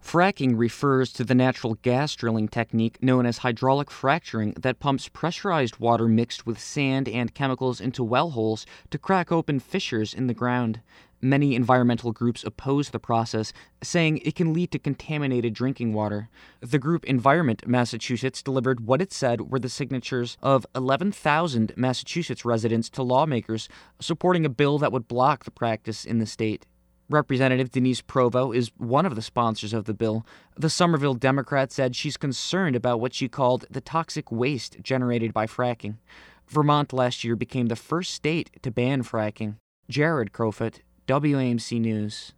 Fracking refers to the natural gas drilling technique known as hydraulic fracturing that pumps pressurized water mixed with sand and chemicals into well holes to crack open fissures in the ground. Many environmental groups oppose the process, saying it can lead to contaminated drinking water. The group Environment Massachusetts delivered what it said were the signatures of 11,000 Massachusetts residents to lawmakers supporting a bill that would block the practice in the state. Representative Denise Provo is one of the sponsors of the bill. The Somerville Democrat said she's concerned about what she called the toxic waste generated by fracking. Vermont last year became the first state to ban fracking. Jared Crofut, WAMC News.